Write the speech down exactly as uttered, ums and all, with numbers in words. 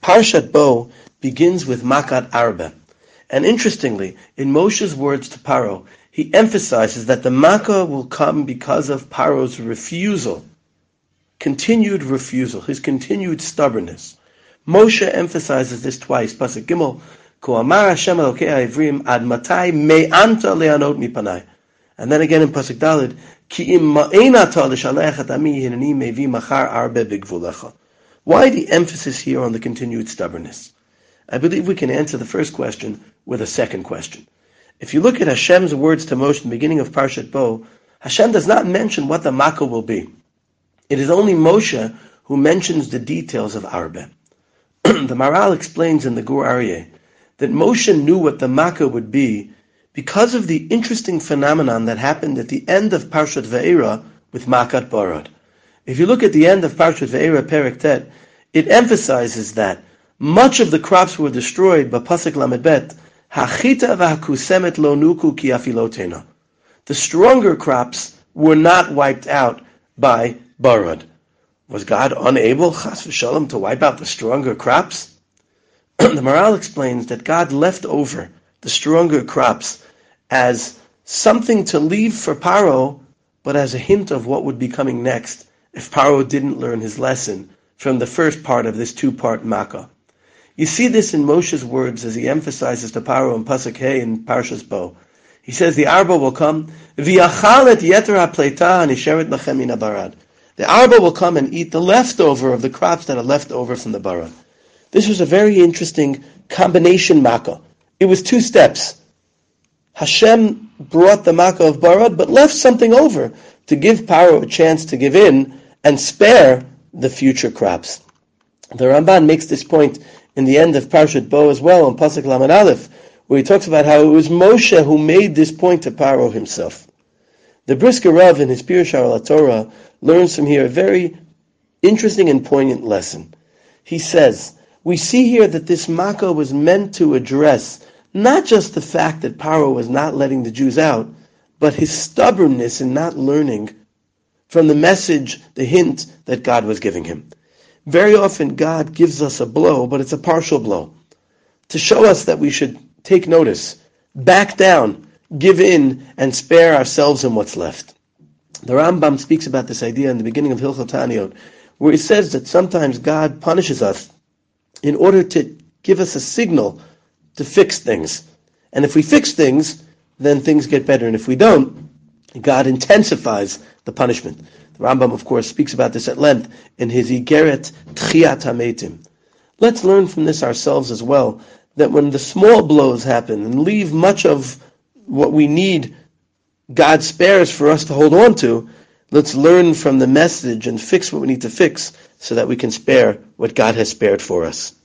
Parshat Bo begins with Makat Arba. And interestingly, in Moshe's words to Paro, he emphasizes that the Makkah will come because of Paro's refusal, continued refusal, his continued stubbornness. Moshe emphasizes this twice. Pasuk Gimel, Ko amar Hashem Elokei ha'ivrim ad matai me'anta le'anot mipanai. And then again in Pasuk Daled, Ki im ma'enata l'shalech et ami hineni mevi machar arbe b'gvulecha. Why the emphasis here on the continued stubbornness? I believe we can answer the first question with a second question. If you look at Hashem's words to Moshe in the beginning of Parshat Bo, Hashem does not mention what the Makkah will be. It is only Moshe who mentions the details of Arbe. The Maral explains in the Gur Aryeh that Moshe knew what the Makkah would be because of the interesting phenomenon that happened at the end of Parshat Ve'era with Makat Barad. If you look at the end of Parshat Ve'era Perek Tet, it emphasizes that much of the crops were destroyed by Pasuk Lamed Bet, Hachita v'hakusemet lo nuku ki afilotena. The stronger crops were not wiped out by Barad. Was God unable, chas v'shalom, to wipe out the stronger crops? The Maral explains that God left over the stronger crops as something to leave for Paro, but as a hint of what would be coming next if Paro didn't learn his lesson from the first part of this two-part Makkah. You see this in Moshe's words as he emphasizes to Paro in Pasuk Hey in Parshas Bo. He says the Arba will come, V'yachal et yeter ha'pleita hanisheret lachem min habarad. The Arba will come and eat the leftover of the crops that are left over from the Barad. This was a very interesting combination Makkah. It was two steps. Hashem brought the Makkah of Barad, but left something over to give Paro a chance to give in and spare the future crops. The Ramban makes this point in the end of Parshat Bo as well, on Pasuk Lamed Aleph, where he talks about how it was Moshe who made this point to Paro himself. The Brisker Rav in his Pirush HaTorah learns from here a very interesting and poignant lesson. He says, we see here that this Makkah was meant to address not just the fact that Paro was not letting the Jews out, but his stubbornness in not learning from the message, the hint that God was giving him. Very often God gives us a blow, but it's a partial blow, to show us that we should take notice, back down, give in, and spare ourselves in what's left. The Rambam speaks about this idea in the beginning of Hilchot Taniyot, where he says that sometimes God punishes us in order to give us a signal to fix things. And if we fix things, then things get better. And if we don't, God intensifies the punishment. The Rambam, of course, speaks about this at length in his Igeret Tchiat HaMeitim. Let's learn from this ourselves as well, that when the small blows happen and leave much of what we need, God spares for us to hold on to, let's learn from the message and fix what we need to fix so that we can spare what God has spared for us.